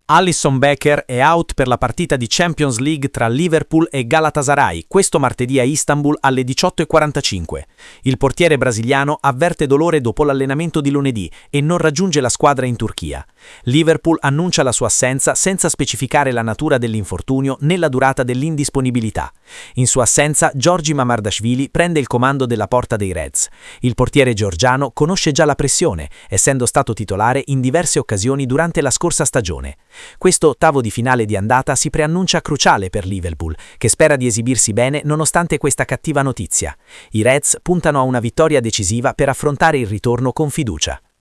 Alisson Becker è out per la partita di Champions League tra Liverpool e Galatasaray questo martedì a Istanbul alle 18:45. Il portiere brasiliano avverte dolore dopo l'allenamento di lunedì e non raggiunge la squadra in Turchia. Liverpool annuncia la sua assenza senza specificare la natura dell'infortunio né la durata dell'indisponibilità. In sua assenza, Giorgi Mamardashvili prende il comando della porta dei Reds. Il portiere georgiano conosce già la pressione, essendo stato titolare in diverse occasioni durante la scorsa stagione. Questo ottavo di finale di andata si preannuncia cruciale per Liverpool, che spera di esibirsi bene nonostante questa cattiva notizia. I Reds puntano a una vittoria decisiva per affrontare il ritorno con fiducia.